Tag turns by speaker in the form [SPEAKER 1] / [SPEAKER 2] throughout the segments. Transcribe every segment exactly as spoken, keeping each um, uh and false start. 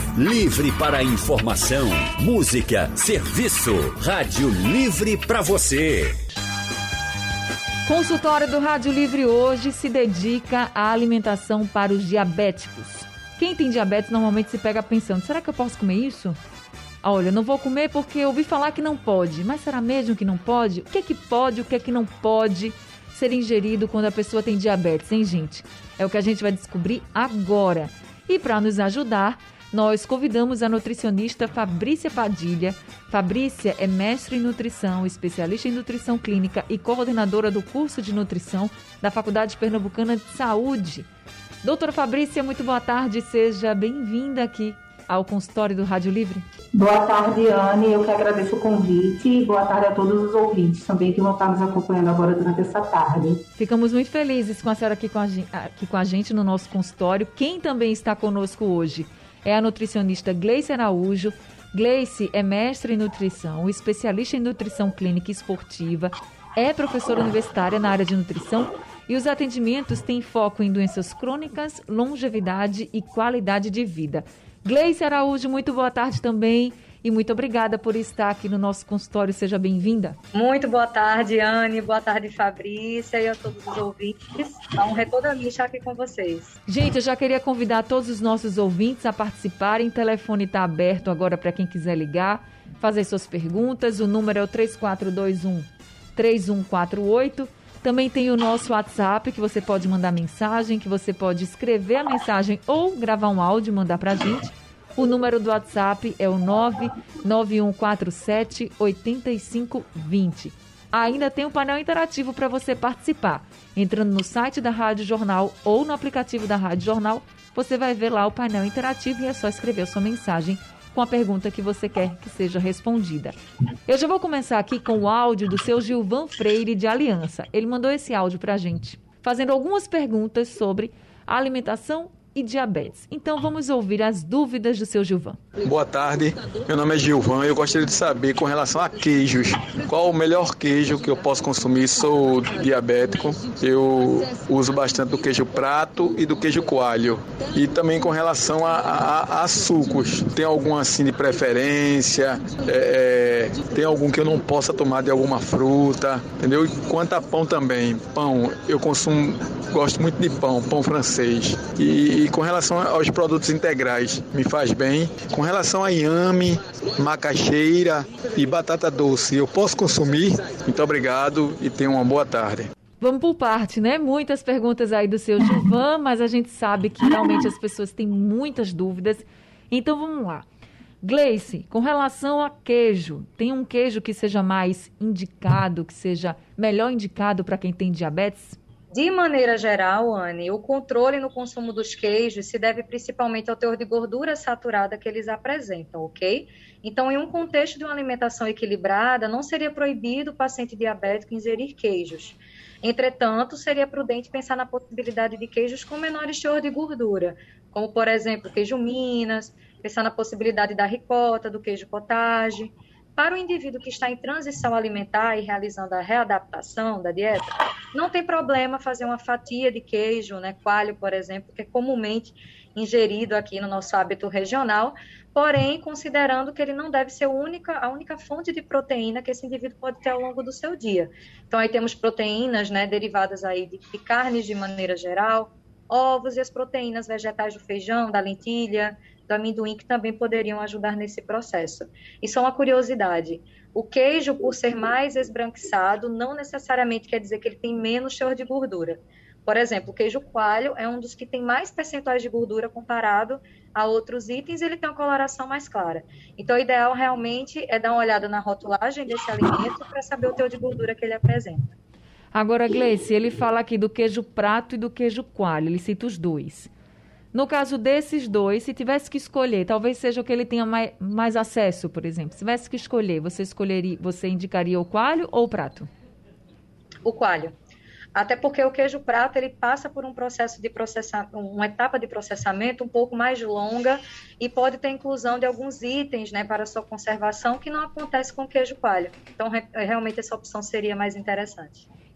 [SPEAKER 1] Livre para informação, música, serviço. Rádio Livre para você.
[SPEAKER 2] Consultório do Rádio Livre hoje se dedica à alimentação para os diabéticos. Quem tem diabetes normalmente se pega pensando, será que eu posso comer isso? Olha, não vou comer porque eu ouvi falar que não pode. Mas será mesmo que não pode? O que é que pode, o que é que não pode ser ingerido quando a pessoa tem diabetes, hein, gente? É o que a gente vai descobrir agora. E para nos ajudar, nós convidamos a nutricionista Fabrícia Padilha. Fabrícia é mestre em nutrição, especialista em nutrição clínica e coordenadora do curso de nutrição da Faculdade Pernambucana de Saúde. Doutora Fabrícia, muito boa tarde, seja bem-vinda aqui ao consultório do Rádio Livre.
[SPEAKER 3] Boa tarde, Anne, eu que agradeço o convite e boa tarde a todos os ouvintes também que vão estar nos acompanhando agora durante essa tarde.
[SPEAKER 2] Ficamos muito felizes com a senhora aqui com a, aqui com a gente no nosso consultório. Quem também está conosco hoje é a nutricionista Gleice Araújo. Gleice é mestre em nutrição, especialista em nutrição clínica e esportiva, é professora universitária na área de nutrição e os atendimentos têm foco em doenças crônicas, longevidade e qualidade de vida. Gleice Araújo, muito boa tarde também e muito obrigada por estar aqui no nosso consultório. Seja bem-vinda.
[SPEAKER 4] Muito boa tarde, Anne. Boa tarde, Fabrícia e a todos os ouvintes. É um honra toda minha estar aqui com vocês.
[SPEAKER 2] Gente, eu já queria convidar todos os nossos ouvintes a participarem. O telefone está aberto agora para quem quiser ligar, fazer suas perguntas. O número é o três quatro dois um, três um quatro oito. Também tem o nosso WhatsApp, que você pode mandar mensagem, que você pode escrever a mensagem ou gravar um áudio e mandar para a gente. O número do WhatsApp é o nove nove um quatro sete oito cinco dois zero. Ainda tem um painel interativo para você participar. Entrando no site da Rádio Jornal ou no aplicativo da Rádio Jornal, você vai ver lá o painel interativo e é só escrever a sua mensagem com a pergunta que você quer que seja respondida. Eu já vou começar aqui com o áudio do seu Gilvan Freire de Aliança. Ele mandou esse áudio para a gente, fazendo algumas perguntas sobre a alimentação e diabetes. Então vamos ouvir as dúvidas do seu Gilvan.
[SPEAKER 5] Boa tarde, meu nome é Gilvan. Eu gostaria de saber com relação a queijos, qual o melhor queijo que eu posso consumir? Sou diabético, eu uso bastante do queijo prato e do queijo coalho. E também com relação a, a, a sucos, tem algum assim de preferência? É, tem algum que eu não possa tomar de alguma fruta, entendeu? E quanto a pão também, pão, eu consumo, gosto muito de pão, pão francês. E E com relação aos produtos integrais, me faz bem. Com relação a inhame, macaxeira e batata doce, eu posso consumir? Muito obrigado e tenha uma boa tarde.
[SPEAKER 2] Vamos por parte, né? Muitas perguntas aí do seu Gilvan, mas a gente sabe que realmente as pessoas têm muitas dúvidas. Então vamos lá. Gleice, com relação a queijo, tem um queijo que seja mais indicado, que seja melhor indicado para quem tem diabetes?
[SPEAKER 4] De maneira geral, Anne, o controle no consumo dos queijos se deve principalmente ao teor de gordura saturada que eles apresentam, ok? Então, em um contexto de uma alimentação equilibrada, não seria proibido o paciente diabético ingerir queijos. Entretanto, seria prudente pensar na possibilidade de queijos com menores teor de gordura, como, por exemplo, queijo Minas, pensar na possibilidade da ricota, do queijo cottage. Para o indivíduo que está em transição alimentar e realizando a readaptação da dieta, não tem problema fazer uma fatia de queijo, né, coalho, por exemplo, que é comumente ingerido aqui no nosso hábito regional, porém, considerando que ele não deve ser a única, a única fonte de proteína que esse indivíduo pode ter ao longo do seu dia. Então, aí temos proteínas, né, derivadas aí de, de carnes de maneira geral, ovos e as proteínas vegetais do feijão, da lentilha, do amendoim, que também poderiam ajudar nesse processo. E só uma curiosidade, o queijo, por ser mais esbranquiçado, não necessariamente quer dizer que ele tem menos teor de gordura. Por exemplo, o queijo coalho é um dos que tem mais percentuais de gordura comparado a outros itens, e ele tem uma coloração mais clara. Então, o ideal realmente é dar uma olhada na rotulagem desse alimento para saber o teor de gordura que ele apresenta.
[SPEAKER 2] Agora, Gleice, ele fala aqui do queijo prato e do queijo coalho, ele cita os dois. No caso desses dois, se tivesse que escolher, talvez seja o que ele tenha mais, mais acesso, por exemplo. Se tivesse que escolher, você escolheria, você indicaria o coalho ou o prato?
[SPEAKER 4] O coalho. Até porque o queijo prato, ele passa por um processo de processamento, uma etapa de processamento um pouco mais longa e pode ter inclusão de alguns itens, né, para sua conservação, que não acontece com o queijo coalho. Então, re- realmente essa opção seria mais interessante.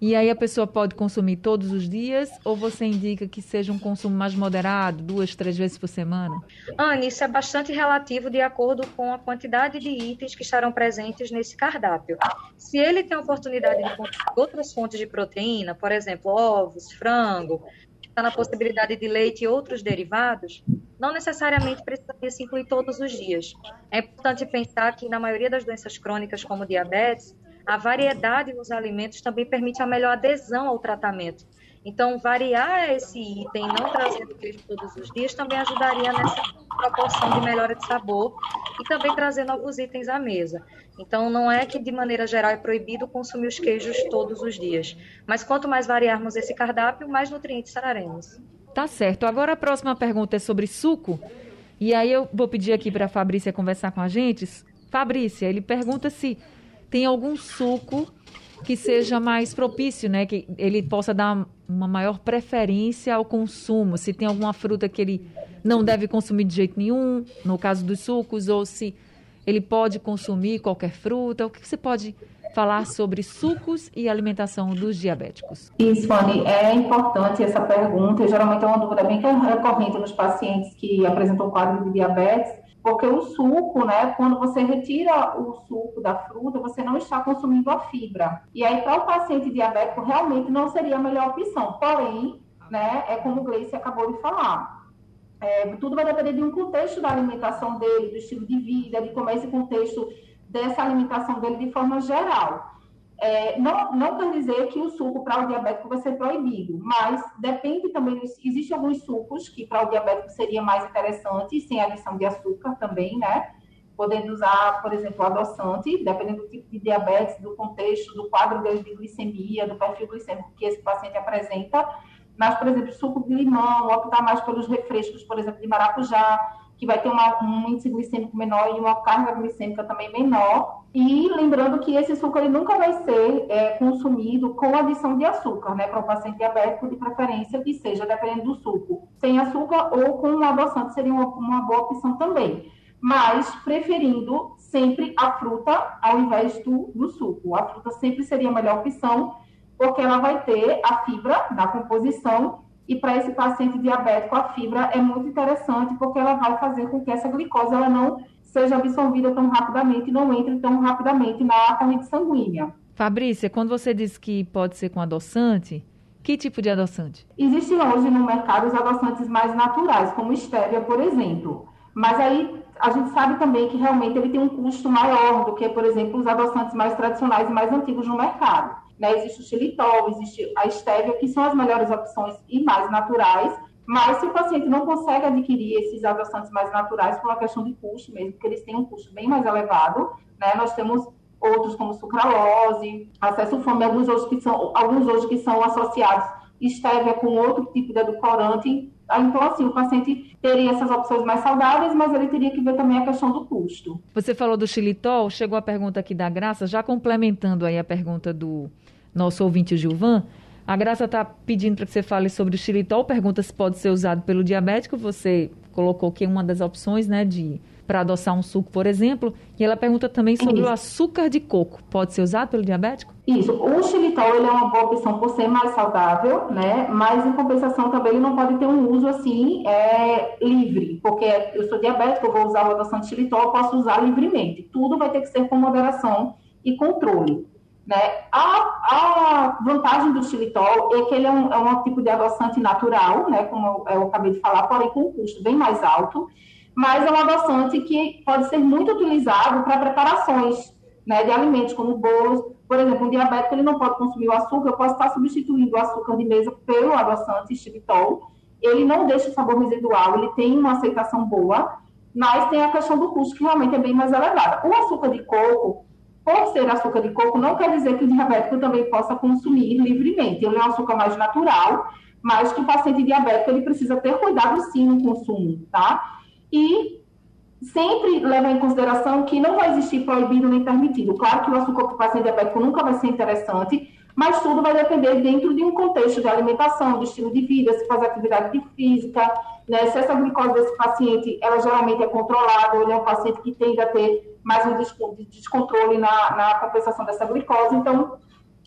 [SPEAKER 2] E aí a pessoa pode consumir todos os dias ou você indica que seja um consumo mais moderado, duas, três vezes por semana?
[SPEAKER 4] Anne, isso é bastante relativo de acordo com a quantidade de itens que estarão presentes nesse cardápio. Se ele tem a oportunidade de consumir outras fontes de proteína, por exemplo, ovos, frango, está na possibilidade de leite e outros derivados, não necessariamente precisaria se incluir todos os dias. É importante pensar que na maioria das doenças crônicas, como diabetes, a variedade nos alimentos também permite a melhor adesão ao tratamento. Então, variar esse item, não trazendo queijo todos os dias, também ajudaria nessa proporção de melhora de sabor e também trazer novos itens à mesa. Então, não é que, de maneira geral, é proibido consumir os queijos todos os dias. Mas quanto mais variarmos esse cardápio, mais nutrientes traremos.
[SPEAKER 2] Tá certo. Agora a próxima pergunta é sobre suco. E aí eu vou pedir aqui para a Fabrícia conversar com a gente. Fabrícia, ele pergunta se tem algum suco que seja mais propício, né? Que ele possa dar uma maior preferência ao consumo. Se tem alguma fruta que ele não deve consumir de jeito nenhum, no caso dos sucos, ou se ele pode consumir qualquer fruta. O que você pode falar sobre sucos e alimentação dos diabéticos?
[SPEAKER 3] Isso, Fanny, é importante essa pergunta. Geralmente é uma dúvida bem recorrente nos pacientes que apresentam quadro de diabetes, porque o suco, né, quando você retira o suco da fruta, você não está consumindo a fibra. E aí, para o paciente diabético, realmente não seria a melhor opção. Porém, né, é como o Gleice acabou de falar. É, tudo vai depender de um contexto da alimentação dele, do estilo de vida, de como é esse contexto dessa alimentação dele de forma geral. É, não, não quer dizer que o suco para o diabético vai ser proibido, mas depende também, existem alguns sucos que para o diabético seria mais interessante, sem adição de açúcar também, né? Podendo usar, por exemplo, adoçante, dependendo do tipo de diabetes, do contexto, do quadro dele de glicemia, do perfil glicêmico que esse paciente apresenta. Mas, por exemplo, suco de limão, optar mais pelos refrescos, por exemplo, de maracujá, que vai ter uma, um índice glicêmico menor e uma carga glicêmica também menor. E lembrando que esse suco ele nunca vai ser é, consumido com adição de açúcar, né? Para o paciente diabético, de preferência que seja, dependendo do suco, sem açúcar ou com um adoçante seria uma, uma boa opção também. Mas preferindo sempre a fruta ao invés do, do suco. A fruta sempre seria a melhor opção, porque ela vai ter a fibra na composição. E para esse paciente diabético, a fibra é muito interessante, porque ela vai fazer com que essa glicose ela não seja absorvida tão rapidamente, não entre tão rapidamente na corrente sanguínea.
[SPEAKER 2] Fabrícia, quando você diz que pode ser com adoçante, que tipo de adoçante?
[SPEAKER 3] Existem hoje no mercado os adoçantes mais naturais, como estévia, por exemplo. Mas aí a gente sabe também que realmente ele tem um custo maior do que, por exemplo, os adoçantes mais tradicionais e mais antigos no mercado. Né? Existe o xilitol, existe a estévia, que são as melhores opções e mais naturais, mas se o paciente não consegue adquirir esses adoçantes mais naturais por uma questão de custo mesmo, porque eles têm um custo bem mais elevado, né? Nós temos outros como sucralose, acesso fome, alguns hoje que são, alguns hoje que são associados estévia com outro tipo de edulcorante. Então, assim, o paciente teria essas opções mais saudáveis, mas ele teria que ver também a questão do custo.
[SPEAKER 2] Você falou do xilitol, chegou a pergunta aqui da Graça, já complementando aí a pergunta do nosso ouvinte Gilvan. A Graça está pedindo para que você fale sobre o xilitol, pergunta se pode ser usado pelo diabético. Você colocou que uma das opções, né, de para adoçar um suco, por exemplo. E ela pergunta também sobre Isso. o açúcar de coco. Pode ser usado pelo diabético?
[SPEAKER 3] Isso. O xilitol ele é uma boa opção por ser mais saudável, né? Mas, em compensação, também ele não pode ter um uso, assim, é, livre. Porque eu sou diabético, eu vou usar o adoçante xilitol, eu posso usar livremente. Tudo vai ter que ser com moderação e controle. Né? A, a vantagem do xilitol é que ele é um, é um tipo de adoçante natural, né? Como eu, eu acabei de falar, porém com um custo bem mais alto, mas é um adoçante que pode ser muito utilizado para preparações, né, de alimentos, como bolos. Por exemplo, um diabético ele não pode consumir o açúcar, eu posso estar substituindo o açúcar de mesa pelo adoçante xilitol. Ele não deixa o sabor residual, ele tem uma aceitação boa, mas tem a questão do custo, que realmente é bem mais elevada. O açúcar de coco, por ser açúcar de coco, não quer dizer que o diabético também possa consumir livremente. Ele é um açúcar mais natural, mas que o paciente diabético ele precisa ter cuidado sim no consumo, tá? E sempre levar em consideração que não vai existir proibido nem permitido. Claro que o açúcar para o paciente diabético nunca vai ser interessante, mas tudo vai depender dentro de um contexto de alimentação, do estilo de vida, se faz atividade física, né? Se essa glicose desse paciente, ela geralmente é controlada, ele é um paciente que tende a ter mais um descontrole na, na compensação dessa glicose. Então,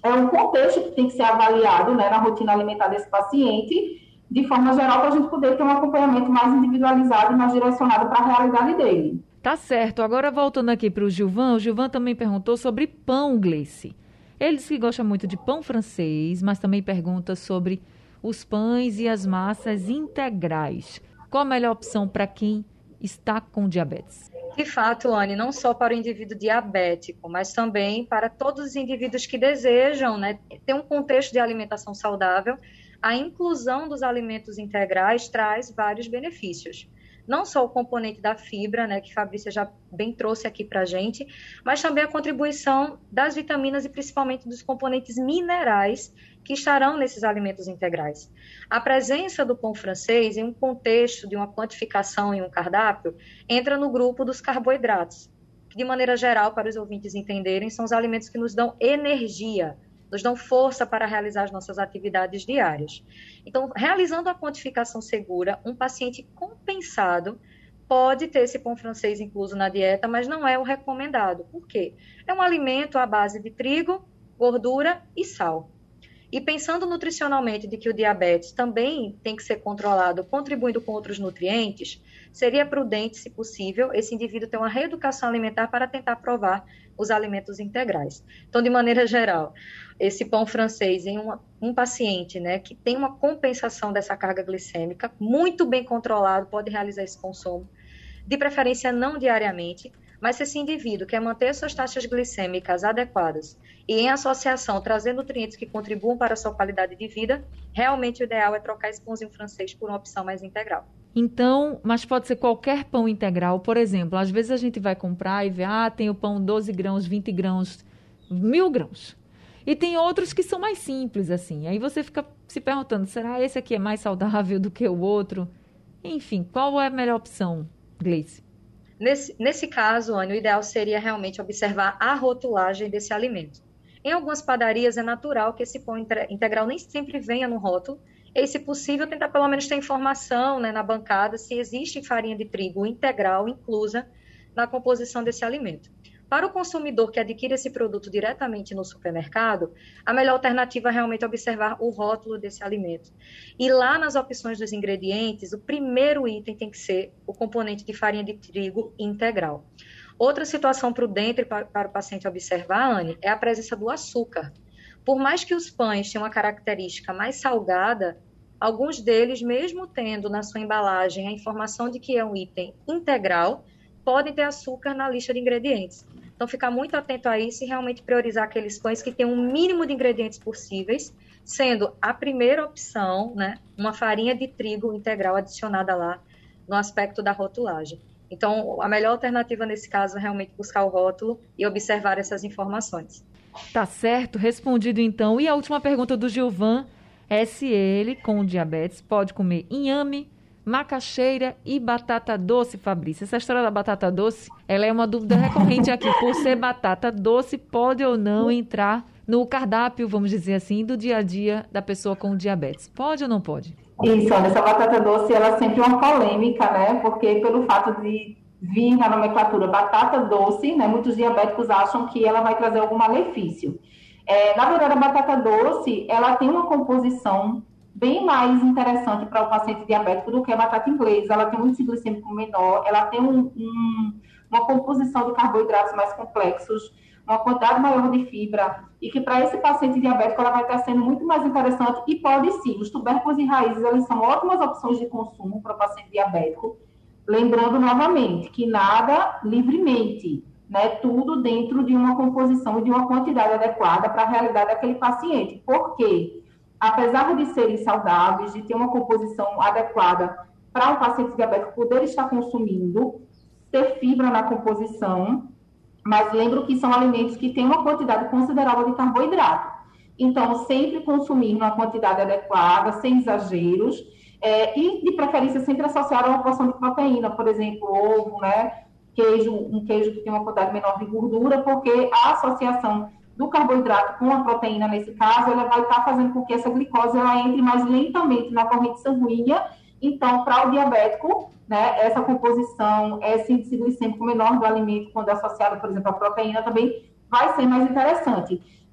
[SPEAKER 3] é um contexto que tem que ser avaliado, né, na rotina alimentar desse paciente, de forma geral, para a gente poder ter um acompanhamento mais individualizado e mais direcionado para a realidade dele.
[SPEAKER 2] Tá certo. Agora, voltando aqui para o Gilvan, o Gilvan também perguntou sobre pão, Gleice. Ele diz que gosta muito de pão francês, mas também pergunta sobre os pães e as massas integrais. Qual a melhor opção para quem está com diabetes?
[SPEAKER 4] De fato, Anne, não só para o indivíduo diabético, mas também para todos os indivíduos que desejam, né, ter um contexto de alimentação saudável. A inclusão dos alimentos integrais traz vários benefícios. Não só o componente da fibra, né, que a Fabrícia já bem trouxe aqui para a gente, mas também a contribuição das vitaminas e principalmente dos componentes minerais que estarão nesses alimentos integrais. A presença do pão francês em um contexto de uma quantificação em um cardápio entra no grupo dos carboidratos, que de maneira geral, para os ouvintes entenderem, são os alimentos que nos dão energia, nos dão força para realizar as nossas atividades diárias. Então, realizando a quantificação segura, um paciente compensado pode ter esse pão francês incluso na dieta, mas não é o recomendado. Por quê? É um alimento à base de trigo, gordura e sal. E pensando nutricionalmente de que o diabetes também tem que ser controlado, contribuindo com outros nutrientes, seria prudente, se possível, esse indivíduo ter uma reeducação alimentar para tentar provar os alimentos integrais. Então, de maneira geral, esse pão francês em uma, um paciente, né, que tem uma compensação dessa carga glicêmica, muito bem controlado, pode realizar esse consumo, de preferência não diariamente, mas se esse indivíduo quer manter suas taxas glicêmicas adequadas e em associação trazer nutrientes que contribuam para a sua qualidade de vida, realmente o ideal é trocar esse pãozinho francês por uma opção mais integral.
[SPEAKER 2] Então, mas pode ser qualquer pão integral, por exemplo, às vezes a gente vai comprar e vê, ah, tem o pão doze grãos, vinte grãos, mil grãos. E tem outros que são mais simples, assim. Aí você fica se perguntando, será esse aqui é mais saudável do que o outro? Enfim, qual é a melhor opção, Gleice?
[SPEAKER 4] Nesse, nesse caso, Anny, o ideal seria realmente observar a rotulagem desse alimento. Em algumas padarias é natural que esse pão integral nem sempre venha no rótulo, e, se possível, tentar pelo menos ter informação, né, na bancada se existe farinha de trigo integral inclusa na composição desse alimento. Para o consumidor que adquire esse produto diretamente no supermercado, a melhor alternativa é realmente observar o rótulo desse alimento. E lá nas opções dos ingredientes, o primeiro item tem que ser o componente de farinha de trigo integral. Outra situação prudente para, para o paciente observar, Anny, é a presença do açúcar. Por mais que os pães tenham uma característica mais salgada, alguns deles, mesmo tendo na sua embalagem a informação de que é um item integral, podem ter açúcar na lista de ingredientes. Então, ficar muito atento a isso e realmente priorizar aqueles pães que têm um mínimo de ingredientes possíveis, sendo a primeira opção, né, uma farinha de trigo integral adicionada lá no aspecto da rotulagem. Então, a melhor alternativa nesse caso é realmente buscar o rótulo e observar essas informações.
[SPEAKER 2] Tá certo, respondido então. E a última pergunta do Gilvan é se ele, com diabetes, pode comer inhame, macaxeira e batata doce, Fabrícia. Essa história da batata doce, ela é uma dúvida recorrente aqui. Por ser batata doce, pode ou não entrar no cardápio, vamos dizer assim, do dia a dia da pessoa com diabetes? Pode ou não pode?
[SPEAKER 3] Isso, olha, essa batata doce, ela é sempre uma polêmica, né? Porque pelo fato de vir na nomenclatura batata doce, né? Muitos diabéticos acham que ela vai trazer algum malefício. É, na verdade, a batata doce, ela tem uma composição bem mais interessante para o paciente diabético do que a batata inglesa. Ela tem um índice glicêmico menor, ela tem um, um, uma composição de carboidratos mais complexos, uma quantidade maior de fibra, e que para esse paciente diabético ela vai estar sendo muito mais interessante e pode sim. Os tubérculos e raízes, eles são ótimas opções de consumo para o paciente diabético. Lembrando novamente que nada livremente, né? Tudo dentro de uma composição e de uma quantidade adequada para a realidade daquele paciente. Por quê? Apesar de serem saudáveis, de ter uma composição adequada para o paciente diabético poder estar consumindo, ter fibra na composição, mas lembro que são alimentos que têm uma quantidade considerável de carboidrato. Então, sempre consumir uma quantidade adequada, sem exageros, é, e de preferência sempre associar a uma porção de proteína, por exemplo, ovo, né? Queijo, um queijo que tem uma quantidade menor de gordura, porque a associação do carboidrato com a proteína, nesse caso, ela vai estar fazendo com que essa glicose ela entre mais lentamente na corrente sanguínea. Então, para o diabético, né, essa composição, esse índice glicêmico menor do alimento, quando associado, por exemplo, à proteína, também vai ser mais interessante.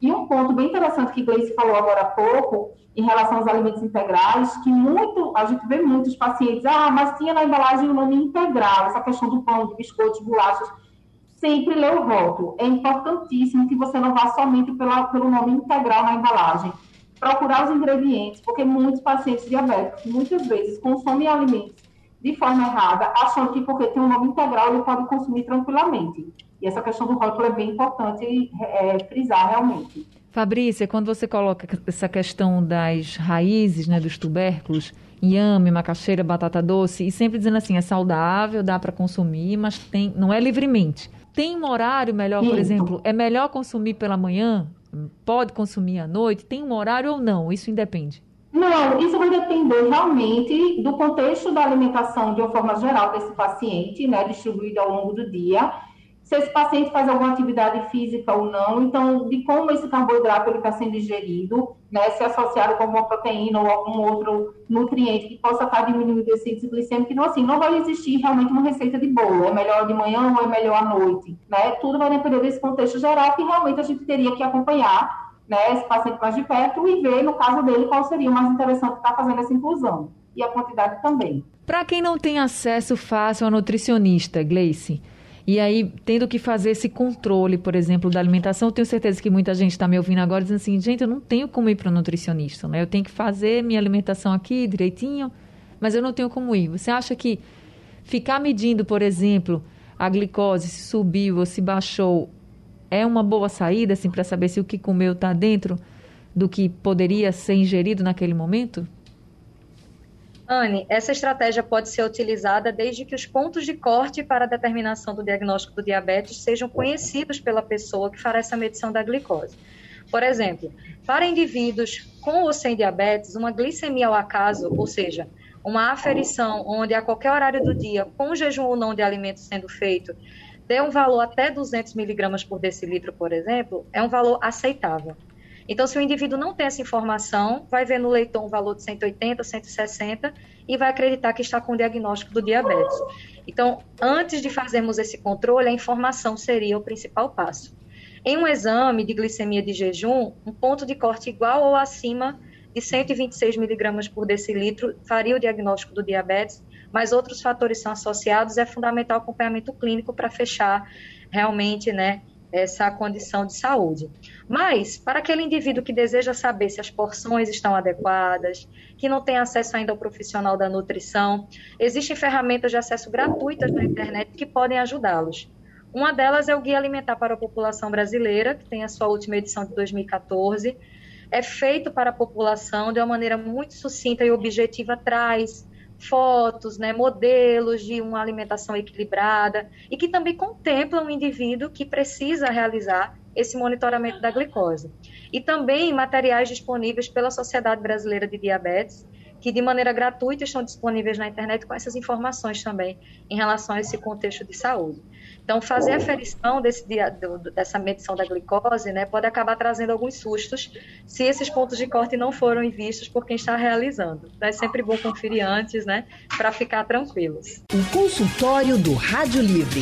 [SPEAKER 3] E um ponto bem interessante que Gleice falou agora há pouco, em relação aos alimentos integrais, que muito, a gente vê muitos pacientes, ah, mas tinha na embalagem o nome integral, essa questão do pão, de biscoitos, bolachas, sempre lê o rótulo. É importantíssimo que você não vá somente pela, pelo nome integral na embalagem. Procurar os ingredientes, porque muitos pacientes diabéticos, muitas vezes, consomem alimentos de forma errada, achando que porque tem um nome integral, ele pode consumir tranquilamente. E essa questão do rótulo é bem importante é, frisar realmente.
[SPEAKER 2] Fabrícia, quando você coloca essa questão das raízes, né, dos tubérculos, inhame, macaxeira, batata doce, e sempre dizendo assim, é saudável, dá para consumir, mas tem, não é livremente. Tem um horário melhor, por Isso. exemplo, é melhor consumir pela manhã? Pode consumir à noite? Tem um horário ou não? Isso independe?
[SPEAKER 3] Não, isso vai depender realmente do contexto da alimentação de uma forma geral para esse paciente, né, distribuído ao longo do dia. Se esse paciente faz alguma atividade física ou não, então, de como esse carboidrato está sendo ingerido, né, se associado com alguma proteína ou algum outro nutriente que possa estar diminuindo esse índice glicêmico, então, assim, não vai existir realmente uma receita de bolo, é melhor de manhã ou é melhor à noite, né, tudo vai depender desse contexto geral que realmente a gente teria que acompanhar, né, esse paciente mais de perto e ver, no caso dele, qual seria o mais interessante estar fazendo essa inclusão, e a quantidade também.
[SPEAKER 2] Para quem não tem acesso fácil a nutricionista, Gleice, e aí, tendo que fazer esse controle, por exemplo, da alimentação, eu tenho certeza que muita gente está me ouvindo agora dizendo assim, gente, eu não tenho como ir para o nutricionista, né? Eu tenho que fazer minha alimentação aqui direitinho, mas eu não tenho como ir. Você acha que ficar medindo, por exemplo, a glicose, se subiu ou se baixou, é uma boa saída, assim, para saber se o que comeu está dentro do que poderia ser ingerido naquele momento?
[SPEAKER 4] Anne, essa estratégia pode ser utilizada desde que os pontos de corte para a determinação do diagnóstico do diabetes sejam conhecidos pela pessoa que fará essa medição da glicose. Por exemplo, para indivíduos com ou sem diabetes, uma glicemia ao acaso, ou seja, uma aferição onde a qualquer horário do dia, com jejum ou não de alimentos sendo feito, dê um valor até duzentos miligramas por decilitro, por exemplo, é um valor aceitável. Então, se o indivíduo não tem essa informação, vai ver no leitão um valor de cento e oitenta, cento e sessenta e vai acreditar que está com o diagnóstico do diabetes. Então, antes de fazermos esse controle, a informação seria o principal passo. Em um exame de glicemia de jejum, um ponto de corte igual ou acima de cento e vinte e seis miligramas por decilitro faria o diagnóstico do diabetes, mas outros fatores são associados, é fundamental o acompanhamento clínico para fechar realmente, né, essa condição de saúde. Mas, para aquele indivíduo que deseja saber se as porções estão adequadas, que não tem acesso ainda ao profissional da nutrição, existem ferramentas de acesso gratuitas na internet que podem ajudá-los. Uma delas é o Guia Alimentar para a População Brasileira, que tem a sua última edição de dois mil e catorze. É feito para a população de uma maneira muito sucinta e objetiva, traz fotos, né, modelos de uma alimentação equilibrada e que também contemplam um indivíduo que precisa realizar esse monitoramento da glicose. E também materiais disponíveis pela Sociedade Brasileira de Diabetes, que de maneira gratuita estão disponíveis na internet com essas informações também em relação a esse contexto de saúde. Então, fazer a aferição desse dia, do, dessa medição da glicose, né, pode acabar trazendo alguns sustos se esses pontos de corte não foram vistos por quem está realizando. Então, é sempre bom conferir antes, né, para ficar tranquilos.
[SPEAKER 1] O consultório do Rádio Livre.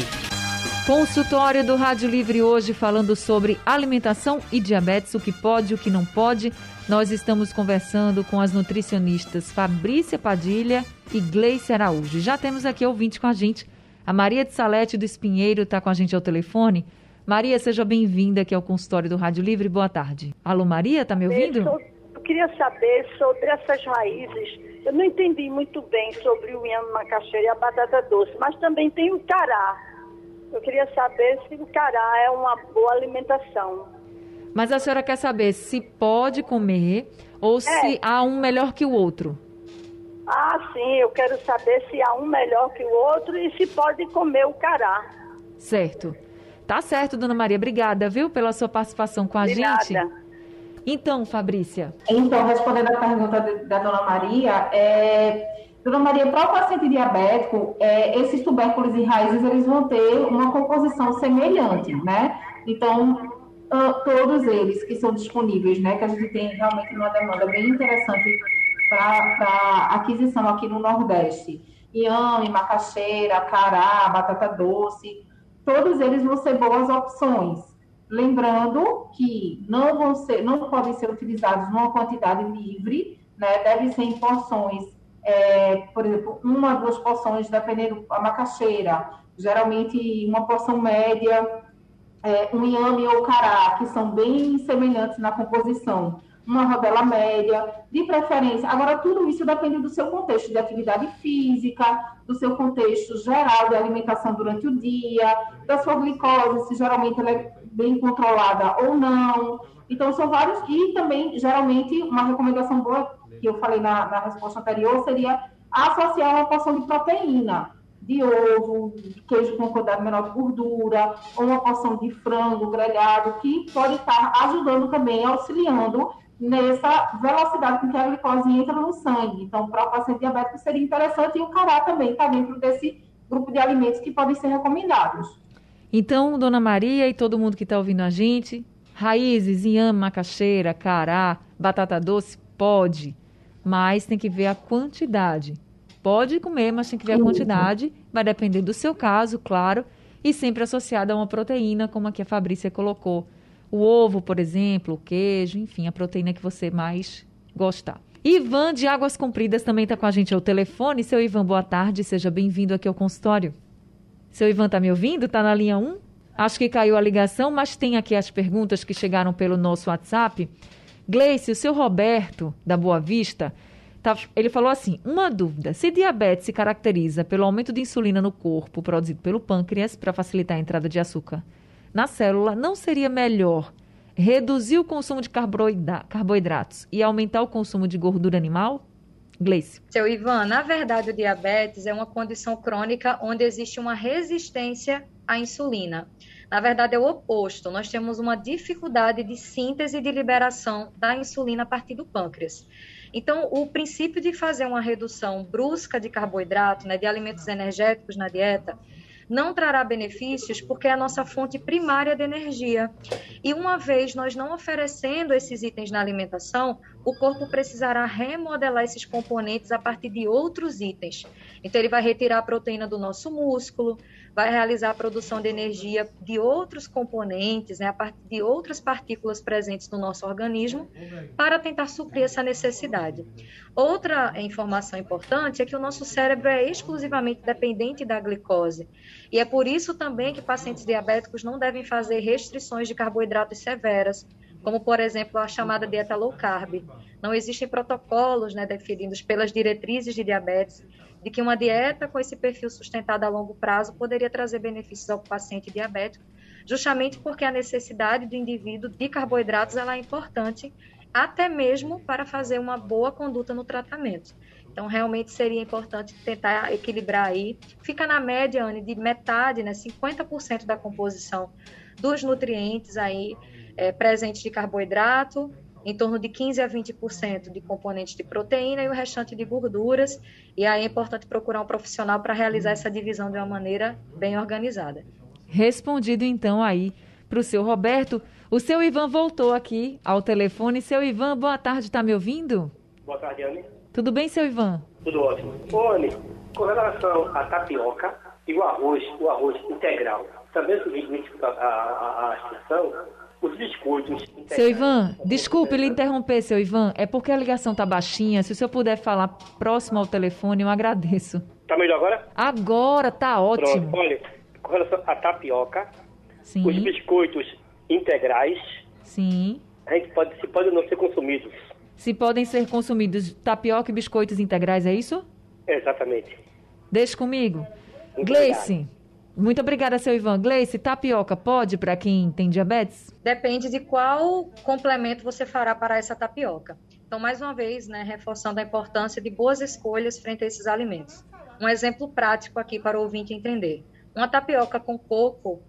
[SPEAKER 2] Consultório do Rádio Livre hoje falando sobre alimentação e diabetes, o que pode e o que não pode. Nós estamos conversando com as nutricionistas Fabrícia Padilha e Gleice Araújo. Já temos aqui ouvinte com a gente. A Maria de Salete do Espinheiro está com a gente ao telefone. Maria, seja bem-vinda aqui ao consultório do Rádio Livre. Boa tarde. Alô, Maria, está me ouvindo?
[SPEAKER 6] Eu queria saber sobre essas raízes. Eu não entendi muito bem sobre o inhame, macaxeira e a batata doce, mas também tem o cará. Eu queria saber se o cará é uma boa alimentação.
[SPEAKER 2] Mas a senhora quer saber se pode comer ou é. se há um melhor que o outro?
[SPEAKER 6] Ah, sim, eu quero saber se há um melhor que o outro e se pode comer o cará.
[SPEAKER 2] Certo. Tá certo, dona Maria. Obrigada, viu, pela sua participação com a
[SPEAKER 6] Obrigada.
[SPEAKER 2] gente. Então, Fabrícia.
[SPEAKER 3] Então, respondendo a pergunta da dona Maria, é... Dona Maria, para o paciente diabético, é, esses tubérculos e raízes, eles vão ter uma composição semelhante, né? Então, uh, todos eles que são disponíveis, né? Que a gente tem realmente uma demanda bem interessante para aquisição aqui no Nordeste. Inhame, macaxeira, cará, batata doce, todos eles vão ser boas opções Lembrando que não, vão ser, não podem ser utilizados numa quantidade livre, né? Devem ser em porções, é, por exemplo, uma, duas porções, dependendo da macaxeira, geralmente uma porção média, é, um inhame ou cará, que são bem semelhantes na composição, uma rodela média, de preferência. Agora, tudo isso depende do seu contexto de atividade física, do seu contexto geral de alimentação durante o dia, da sua glicose, se geralmente ela é bem controlada ou não. Então, são vários. E também, geralmente, uma recomendação boa, que eu falei na, na resposta anterior, seria associar uma porção de proteína, de ovo, de queijo com quantidade menor de gordura, ou uma porção de frango grelhado, que pode estar ajudando também, auxiliando nessa velocidade com que a glicose entra no sangue. Então, para o paciente diabético seria interessante, e o cará também está dentro desse grupo de alimentos que podem ser recomendados.
[SPEAKER 2] Então, Dona Maria e todo mundo que está ouvindo a gente, raízes, inhame, macaxeira, cará, batata doce, pode, mas tem que ver a quantidade. Pode comer, mas tem que ver a quantidade, vai depender do seu caso, claro, e sempre associada a uma proteína, como aqui a Fabrícia colocou. O ovo, por exemplo, o queijo, enfim, a proteína que você mais gostar. Ivan, de Águas Compridas, também está com a gente ao telefone. Seu Ivan, boa tarde, seja bem-vindo aqui ao consultório. Seu Ivan, está me ouvindo? Está na linha um? Acho que caiu a ligação, mas tem aqui as perguntas que chegaram pelo nosso WhatsApp. Gleice, o seu Roberto, da Boa Vista, tá, ele falou assim, uma dúvida, se diabetes se caracteriza pelo aumento de insulina no corpo produzido pelo pâncreas para facilitar a entrada de açúcar na célula, não seria melhor reduzir o consumo de carboidra- carboidratos e aumentar o consumo de gordura animal? Gleice.
[SPEAKER 4] Seu Ivan, na verdade o diabetes é uma condição crônica onde existe uma resistência à insulina. Na verdade é o oposto, nós temos uma dificuldade de síntese e de liberação da insulina a partir do pâncreas. Então, o princípio de fazer uma redução brusca de carboidrato, né, de alimentos energéticos na dieta, não trará benefícios porque é a nossa fonte primária de energia. E uma vez nós não oferecendo esses itens na alimentação, o corpo precisará remodelar esses componentes a partir de outros itens. Então, ele vai retirar a proteína do nosso músculo, vai realizar a produção de energia de outros componentes, né, a partir de outras partículas presentes no nosso organismo, para tentar suprir essa necessidade. Outra informação importante é que o nosso cérebro é exclusivamente dependente da glicose. E é por isso também que pacientes diabéticos não devem fazer restrições de carboidratos severas, como, por exemplo, a chamada dieta low carb. Não existem protocolos, né, definidos pelas diretrizes de diabetes de que uma dieta com esse perfil sustentado a longo prazo poderia trazer benefícios ao paciente diabético, justamente porque a necessidade do indivíduo de carboidratos ela é importante, até mesmo para fazer uma boa conduta no tratamento. Então, realmente seria importante tentar equilibrar aí. Fica na média, Anne, de metade, né, cinquenta por cento da composição dos nutrientes aí é, presentes de carboidrato, em torno de quinze a vinte por cento de componentes de proteína e o restante de gorduras. E aí é importante procurar um profissional para realizar essa divisão de uma maneira bem organizada.
[SPEAKER 2] Respondido, então, aí para o seu Roberto. O seu Ivan voltou aqui ao telefone. Seu Ivan, boa tarde, está me ouvindo?
[SPEAKER 7] Boa tarde, Anne.
[SPEAKER 2] Tudo bem, seu Ivan?
[SPEAKER 7] Tudo ótimo. Ô, Anne, com relação à tapioca e o arroz, o arroz integral, também se significa a, a, a expressão, os biscoitos integrais.
[SPEAKER 2] Seu Ivan, desculpe lhe interromper, seu Ivan, é porque a ligação está baixinha. Se o senhor puder falar próximo ao telefone, eu agradeço.
[SPEAKER 7] Está melhor agora?
[SPEAKER 2] Agora, tá ótimo.
[SPEAKER 7] Pronto, olha, com relação à tapioca,
[SPEAKER 2] Sim.
[SPEAKER 7] os biscoitos integrais,
[SPEAKER 2] Sim.
[SPEAKER 7] a gente pode, se podem não ser consumidos.
[SPEAKER 2] Se podem ser consumidos tapioca e biscoitos integrais, é isso?
[SPEAKER 7] Exatamente.
[SPEAKER 2] Deixe comigo.
[SPEAKER 7] Muito
[SPEAKER 2] Gleice,
[SPEAKER 7] obrigado.
[SPEAKER 2] Muito obrigada, seu Ivan. Gleice, tapioca pode para quem tem diabetes?
[SPEAKER 4] Depende de qual complemento você fará para essa tapioca. Então, mais uma vez, né, reforçando a importância de boas escolhas frente a esses alimentos. Um exemplo prático aqui para o ouvinte entender. Uma tapioca com coco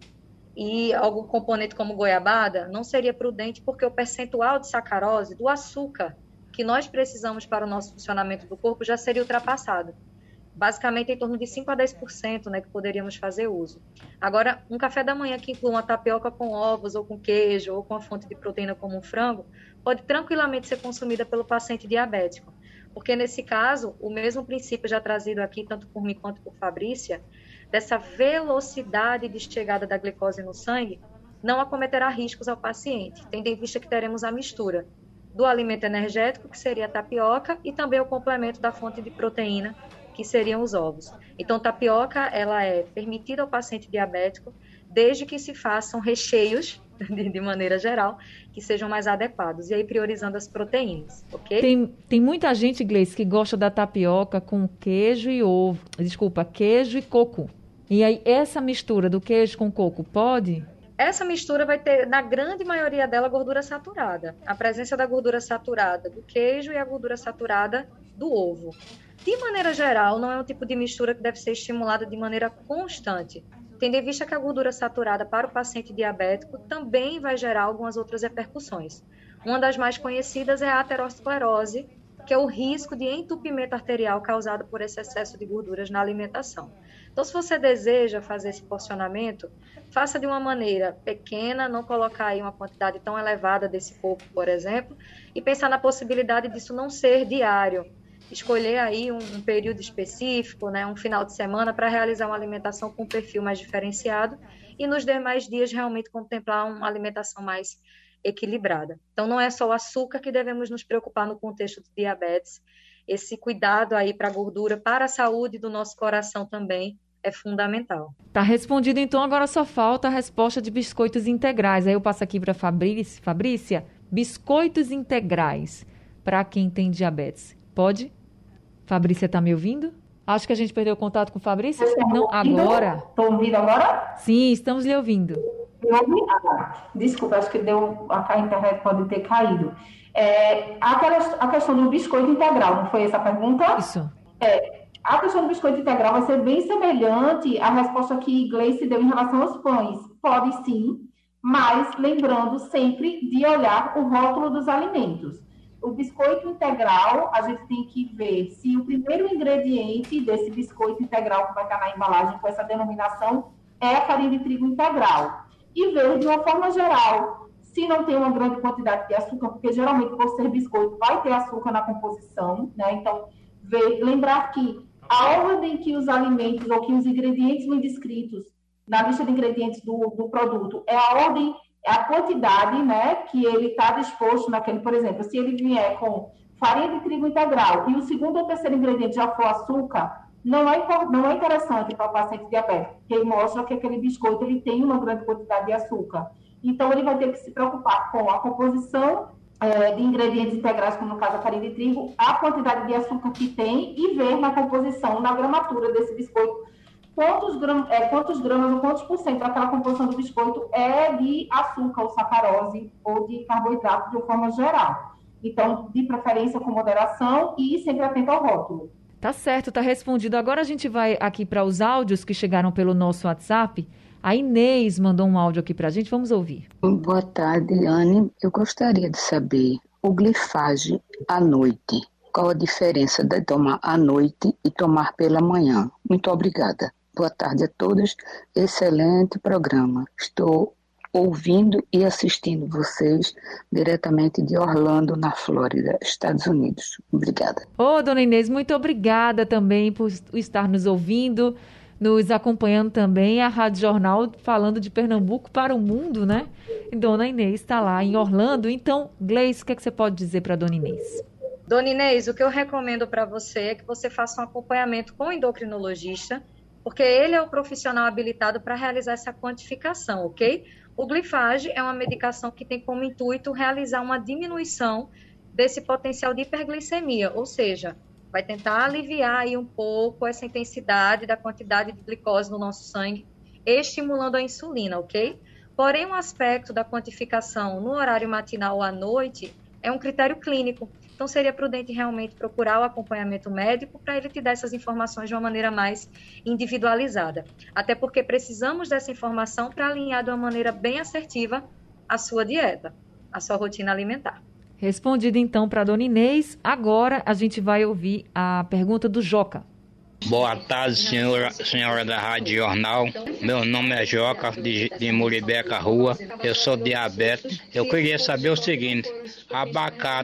[SPEAKER 4] e algum componente como goiabada não seria prudente porque o percentual de sacarose, do açúcar que nós precisamos para o nosso funcionamento do corpo já seria ultrapassado. Basicamente em torno de cinco a dez por cento, né, que poderíamos fazer uso. Agora, um café da manhã que inclui uma tapioca com ovos ou com queijo ou com a fonte de proteína como um frango, pode tranquilamente ser consumida pelo paciente diabético. Porque nesse caso, o mesmo princípio já trazido aqui, tanto por mim quanto por Fabrícia, dessa velocidade de chegada da glicose no sangue, não acometerá riscos ao paciente, tendo em vista que teremos a mistura do alimento energético, que seria a tapioca, e também o complemento da fonte de proteína, que seriam os ovos. Então, tapioca, ela é permitida ao paciente diabético, desde que se façam recheios, de, de maneira geral, que sejam mais adequados, e aí priorizando as proteínas, ok?
[SPEAKER 2] Tem, tem muita gente, Gleice, que gosta da tapioca com queijo e ovo, desculpa, queijo e coco. E aí, essa mistura do queijo com coco pode?
[SPEAKER 4] Essa mistura vai ter, na grande maioria dela, gordura saturada. A presença da gordura saturada do queijo e a gordura saturada do ovo. De maneira geral, não é um tipo de mistura que deve ser estimulada de maneira constante, tendo em vista que a gordura saturada para o paciente diabético também vai gerar algumas outras repercussões. Uma das mais conhecidas é a aterosclerose, que é o risco de entupimento arterial causado por esse excesso de gorduras na alimentação. Então, se você deseja fazer esse porcionamento, faça de uma maneira pequena, não colocar aí uma quantidade tão elevada desse coco, por exemplo, e pensar na possibilidade disso não ser diário. Escolher aí um, um período específico, né, um final de semana, para realizar uma alimentação com um perfil mais diferenciado e nos demais dias realmente contemplar uma alimentação mais equilibrada. Então, não é só o açúcar que devemos nos preocupar no contexto do diabetes. Esse cuidado aí para a gordura, para a saúde do nosso coração também, é fundamental.
[SPEAKER 2] Tá respondido, então. Agora só falta a resposta de biscoitos integrais. Aí eu passo aqui para Fabrícia. Fabrícia, biscoitos integrais para quem tem diabetes. Pode? Fabrícia, tá me ouvindo? Acho que a gente perdeu o contato com Fabrícia. Não, agora.
[SPEAKER 3] Estou ouvindo agora?
[SPEAKER 2] Sim, estamos lhe ouvindo.
[SPEAKER 3] Ah, desculpa, acho que deu, a internet pode ter caído. É, aquela, a questão do biscoito integral, não foi essa a pergunta?
[SPEAKER 2] Isso.
[SPEAKER 3] É, a questão do biscoito integral vai ser bem semelhante à resposta que Gleice deu em relação aos pães. Pode sim, mas lembrando sempre de olhar o rótulo dos alimentos. O biscoito integral, a gente tem que ver se o primeiro ingrediente desse biscoito integral que vai estar na embalagem com essa denominação é a farinha de trigo integral. E ver, de uma forma geral, se não tem uma grande quantidade de açúcar, porque geralmente, por ser biscoito, vai ter açúcar na composição, né? Então, ver, lembrar que a ordem que os alimentos ou que os ingredientes vêm descritos na lista de ingredientes do, do produto é a ordem, é a quantidade, né, que ele está disposto naquele, por exemplo, se ele vier com farinha de trigo integral e o segundo ou terceiro ingrediente já for açúcar, não é, não é interessante para o paciente diabético, porque mostra que aquele biscoito ele tem uma grande quantidade de açúcar. Então, ele vai ter que se preocupar com a composição é, de ingredientes integrais, como no caso a farinha de trigo, a quantidade de açúcar que tem e ver na composição, na gramatura desse biscoito, quantos, gram, é, quantos gramas ou quantos por cento daquela composição do biscoito é de açúcar ou sacarose ou de carboidrato de uma forma geral. Então, de preferência com moderação e sempre atento ao rótulo.
[SPEAKER 2] Tá certo, tá respondido. Agora a gente vai aqui para os áudios que chegaram pelo nosso WhatsApp. A Inês mandou um áudio aqui para a gente, vamos ouvir.
[SPEAKER 8] Boa tarde, Anne. Eu gostaria de saber o glifage à noite. Qual a diferença de tomar à noite e tomar pela manhã? Muito obrigada. Boa tarde a todos. Excelente programa. Estou ouvindo e assistindo vocês diretamente de Orlando, na Flórida, Estados Unidos. Obrigada.
[SPEAKER 2] Ô, dona Inês, muito obrigada também por estar nos ouvindo, nos acompanhando também. A Rádio Jornal falando de Pernambuco para o mundo, né? E dona Inês está lá em Orlando. Então, Gleice, o que, é que você pode dizer para a dona Inês?
[SPEAKER 4] Dona Inês, o que eu recomendo para você é que você faça um acompanhamento com o endocrinologista, porque ele é o profissional habilitado para realizar essa quantificação, ok? O glifage é uma medicação que tem como intuito realizar uma diminuição desse potencial de hiperglicemia, ou seja, vai tentar aliviar aí um pouco essa intensidade da quantidade de glicose no nosso sangue, estimulando a insulina, ok? Porém, um aspecto da quantificação no horário matinal ou à noite é um critério clínico. Então, seria prudente realmente procurar o acompanhamento médico para ele te dar essas informações de uma maneira mais individualizada. Até porque precisamos dessa informação para alinhar de uma maneira bem assertiva a sua dieta, a sua rotina alimentar.
[SPEAKER 2] Respondido, então, para a dona Inês. Agora a gente vai ouvir a pergunta do Joca.
[SPEAKER 9] Boa tarde, senhora, senhora da Rádio Jornal. Meu nome é Joca, de, de Muribeca Rua. Eu sou diabético. Eu queria saber o seguinte: abacate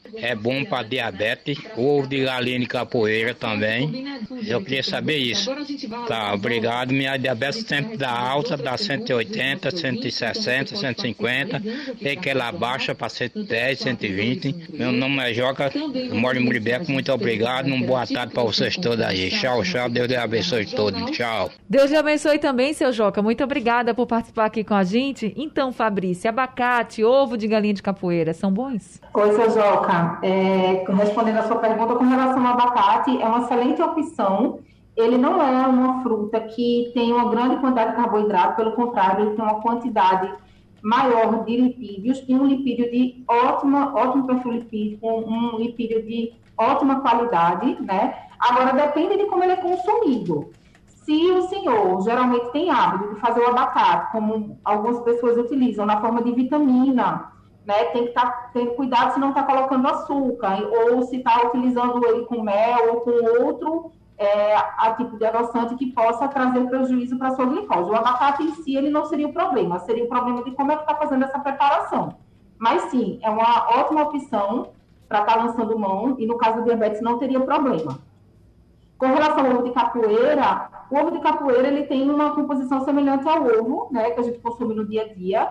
[SPEAKER 9] é bom para diabetes. O ovo de galinha de capoeira também. Eu queria saber isso. Tá, obrigado. Minha diabetes sempre dá alta, dá cento e oitenta, cento e sessenta, cento e cinquenta. Tem que ela baixa para cento e dez, cento e vinte. Meu nome é Joca, eu moro em Muribeca. Muito obrigado. Uma boa tarde para vocês todos aí. Tchau, tchau. Deus lhe abençoe todos. Tchau.
[SPEAKER 2] Deus lhe abençoe também, seu Joca. Muito obrigada por participar aqui com a gente. Então, Fabrícia, abacate, ovo de galinha de capoeira, são bons?
[SPEAKER 3] Oi, seu Joca. É, respondendo a sua pergunta com relação ao abacate, é uma excelente opção. Ele não é uma fruta que tem uma grande quantidade de carboidrato, pelo contrário, ele tem uma quantidade maior de lipídios e um lipídio de ótima, ótimo perfil lipídico, um lipídio de ótima qualidade, né? Agora, depende de como ele é consumido. Se o senhor geralmente tem hábito de fazer o abacate, como algumas pessoas utilizam, na forma de vitamina, né, tem que tá, ter cuidado se não está colocando açúcar, ou se está utilizando ele com mel ou com outro é, a tipo de adoçante que possa trazer prejuízo para a sua glicose. O abacate em si, ele não seria o problema, seria o problema de como é que está fazendo essa preparação. Mas sim, é uma ótima opção para estar tá lançando mão, e no caso do diabetes não teria problema. Com relação ao ovo de capoeira, o ovo de capoeira ele tem uma composição semelhante ao ovo, né, que a gente consome no dia a dia.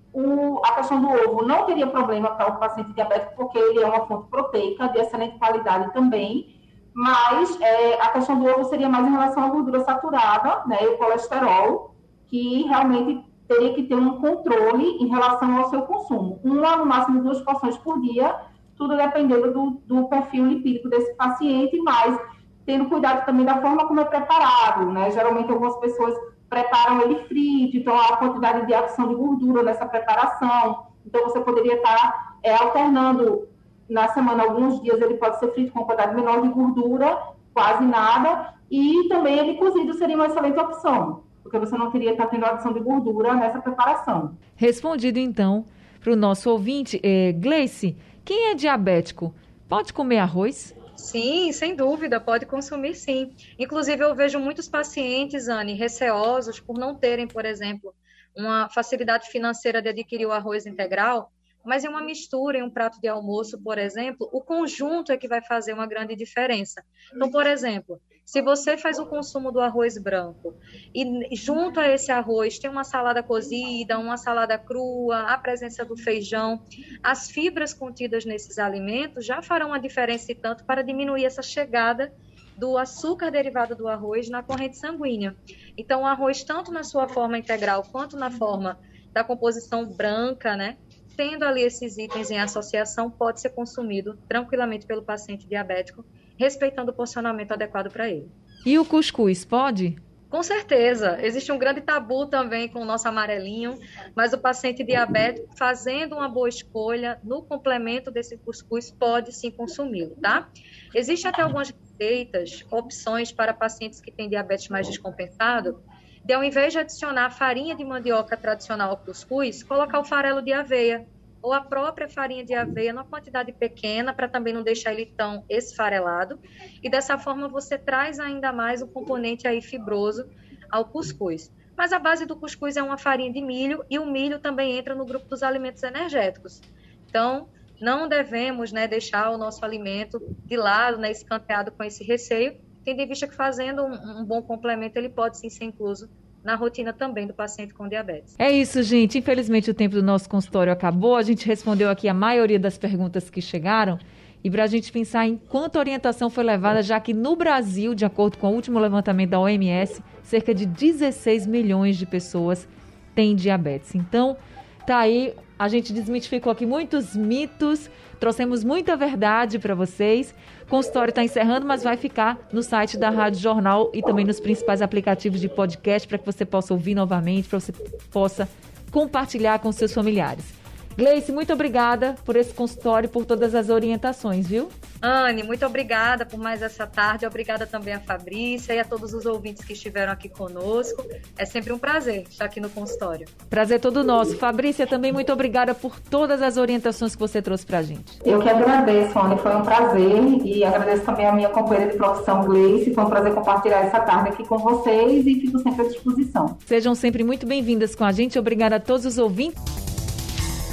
[SPEAKER 3] O, a questão do ovo não teria problema para o paciente diabético, porque ele é uma fonte proteica de excelente qualidade também, mas é, a questão do ovo seria mais em relação à gordura saturada, né, e o colesterol, que realmente teria que ter um controle em relação ao seu consumo. Uma, no máximo, duas porções por dia, tudo dependendo do, do perfil lipídico desse paciente, mas tendo cuidado também da forma como é preparado, né? Geralmente algumas pessoas preparam ele frito, então há a quantidade de adição de gordura nessa preparação. Então você poderia estar é, alternando na semana, alguns dias ele pode ser frito com uma quantidade menor de gordura, quase nada, e também ele cozido seria uma excelente opção, porque você não teria que estar tendo adição de gordura nessa preparação.
[SPEAKER 2] Respondido então para o nosso ouvinte, é, Gleice, quem é diabético pode comer arroz?
[SPEAKER 4] Sim, sem dúvida, pode consumir sim. Inclusive, eu vejo muitos pacientes, Anne, receosos por não terem, por exemplo, uma facilidade financeira de adquirir o arroz integral, mas em uma mistura, em um prato de almoço, por exemplo, o conjunto é que vai fazer uma grande diferença. Então, por exemplo, se você faz o consumo do arroz branco e junto a esse arroz tem uma salada cozida, uma salada crua, a presença do feijão, as fibras contidas nesses alimentos já farão a diferença e tanto para diminuir essa chegada do açúcar derivado do arroz na corrente sanguínea. Então, o arroz, tanto na sua forma integral quanto na forma da composição branca, né? Tendo ali esses itens em associação, pode ser consumido tranquilamente pelo paciente diabético, respeitando o porcionamento adequado para ele.
[SPEAKER 2] E o cuscuz, pode?
[SPEAKER 4] Com certeza. Existe um grande tabu também com o nosso amarelinho, mas o paciente diabético, fazendo uma boa escolha, no complemento desse cuscuz, pode sim consumi-lo, tá? Existem até algumas receitas, opções para pacientes que têm diabetes mais descompensado, de, ao invés de adicionar farinha de mandioca tradicional ao cuscuz, colocar o farelo de aveia ou a própria farinha de aveia numa quantidade pequena, para também não deixar ele tão esfarelado. E dessa forma você traz ainda mais um componente aí fibroso ao cuscuz. Mas a base do cuscuz é uma farinha de milho, e o milho também entra no grupo dos alimentos energéticos. Então, não devemos, né, deixar o nosso alimento de lado, né, escanteado com esse receio, tendo em vista que fazendo um, um bom complemento, ele pode sim ser incluso na rotina também do paciente com diabetes.
[SPEAKER 2] É isso, gente. Infelizmente, o tempo do nosso consultório acabou. A gente respondeu aqui a maioria das perguntas que chegaram. E para a gente pensar em quanta orientação foi levada, já que no Brasil, de acordo com o último levantamento da O M S, cerca de dezesseis milhões de pessoas têm diabetes. Então, tá aí, a gente desmitificou aqui muitos mitos, trouxemos muita verdade para vocês. O consultório está encerrando, mas vai ficar no site da Rádio Jornal e também nos principais aplicativos de podcast, para que você possa ouvir novamente, para você possa compartilhar com seus familiares. Gleice, muito obrigada por esse consultório e por todas as orientações, viu?
[SPEAKER 4] Anne, muito obrigada por mais essa tarde. Obrigada também a Fabrícia e a todos os ouvintes que estiveram aqui conosco. É sempre um prazer estar aqui no consultório.
[SPEAKER 2] Prazer todo nosso. Fabrícia, também muito obrigada por todas as orientações que você trouxe pra gente.
[SPEAKER 3] Eu que agradeço, Anne. Foi um prazer, e agradeço também a minha companheira de profissão, Gleice. Foi um prazer compartilhar essa tarde aqui com vocês e fico sempre à disposição.
[SPEAKER 2] Sejam sempre muito bem-vindas com a gente. Obrigada a todos os ouvintes.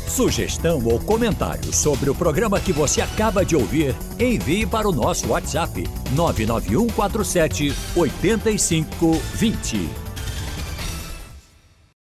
[SPEAKER 10] Sugestão ou comentário sobre o programa que você acaba de ouvir, envie para o nosso WhatsApp nove nove um quatro sete oito cinco dois zero.